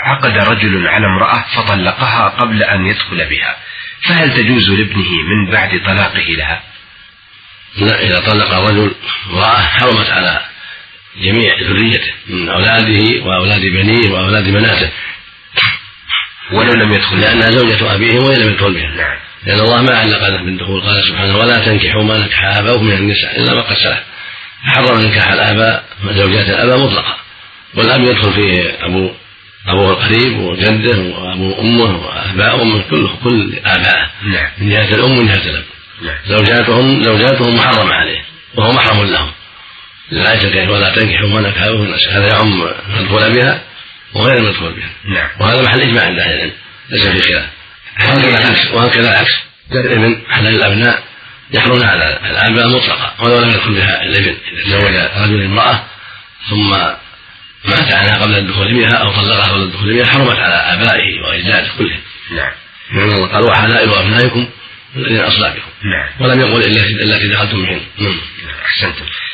عقد رجل على امرأة فطلقها قبل أن يدخل بها، فهل تجوز لابنه من بعد طلاقه لها؟ لا، إذا طلق الرجل امرأة حرمت على جميع ذريته من أولاده وأولاد بنيه وأولاد بناته ولو لم يدخل، لأنها زوجة أبيهم وإن لم يدخل بها. نعم. لأن الله ما علق بالدخول، قال سبحانه: ولا تنكحوا ما نكح آباؤكم من النساء إلا ما قد سلف. حرم نكاح الآباء زوجات الآباء مطلقا، والأب يدخل فيه أبوه القريب وجده وأبو أمه وأباء أمه كل آبائه من جهة الأم ومن جهة الأب. زوجاتهم محرم عليه وهو محرم لهم. الآية: ولا تنكحوا ما نكح آباؤكم من النساء، هذا يعم مدخول بها وغير المدخول بها. وهذا محل إجماع عند أهل العلم ليس في خلاف. وهكذا العكس، الابن حلال الأبناء يحرمون على الآباء مطلقا ولو لم يدخل بها الابن. إذا زوج رجل امرأة ثم مات عنها قبل الدخول بها أو طلقها قبل الدخول بها حرمت على آبائه وأجداده كلهم. نعم. لأن الله قال: وحلائل أبنائكم الذين أصلابكم. ولم يقل إلا التي دخلتم بهن. أحسنتم.